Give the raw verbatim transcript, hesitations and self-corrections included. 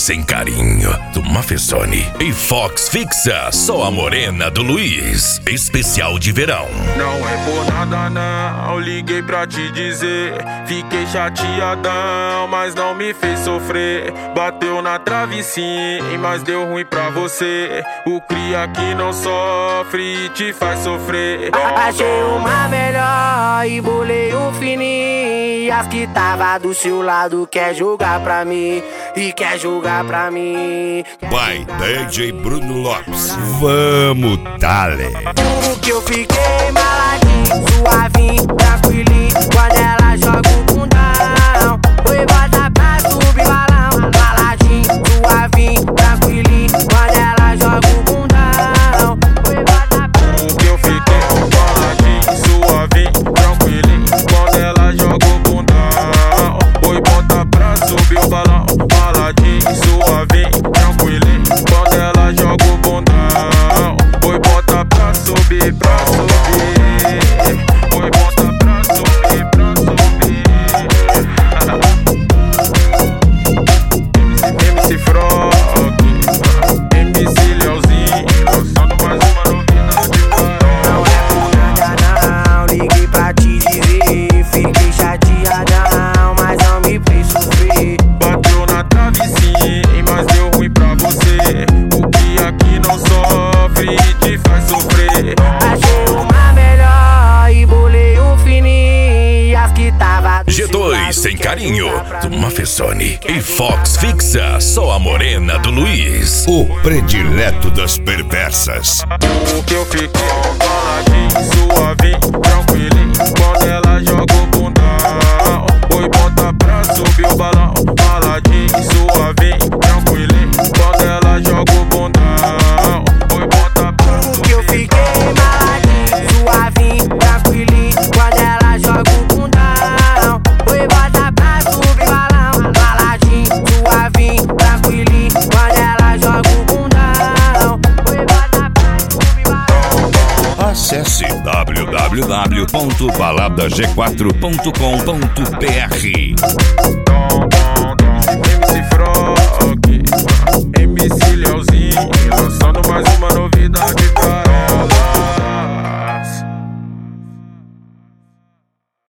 Sem Carinho, do Mafezone. E Fox Fixa, só a morena do Luiz. Especial de verão. Não é por nada não, liguei pra te dizer. Fiquei chateadão, mas não me fez sofrer. Bateu na trave sim, mas deu ruim pra você. O cria que não sofre e te faz sofrer. Achei uma melhor e bolei um fininho. As que tava do seu lado quer jogar pra mim. E quer jogar pra mim. Vai, D J Bruno Lopes. Vamos, dale. Como que eu fiquei maladinho, suavinho, tranquilinho. Quando ela joga o bundão, oi, bota pra subir balão. Maladinho, suavinho, tranquilinho. Quando ela joga o bundão, oi, bota pra subir balão. Como que eu fiquei maladinho, suavinho, tranquilinho. Quando ela joga o bundão, oi, bota pra subir o balão. Maladinho, suavinho, tranquilinho. Quando ela joga o bundão, oi, bota pra subir, pra subir. Oi, bota pra subir, pra subir. M C Frog, M C Leozinho, lançando mais uma novidade. Não é por nada não, liguei pra te dizer. Fiquei chateadão, mas não me fez sofrer. Bateu na trave sim, mas deu ruim pra você. O que aqui não sofre e te faz sofrer. Achei uma melhor e bolei um fininho. As que tava do G dois Sem Carinho, do Mafezone. E Fox Fixa, só a morena do Luiz. O predileto das perversas. O que eu fiquei maladinho, suavinho, tranquilinho. Quando ela joga o bundão, oi, bota pra subir o balão. Maladinho, suavinho, tranquilinho. Quando ela joga o bundão, oi, bota pra subir. que eu fiquei maladinho, suavinho, tranquilinho. Quando ela joga o bundão, oi, bota pra subir balão. Maladinho, suavinho, tranquilinho. Quando ela joga o bundão, oi, bota pra subir balão. Acesse w w w ponto balada g quatro ponto com ponto b r.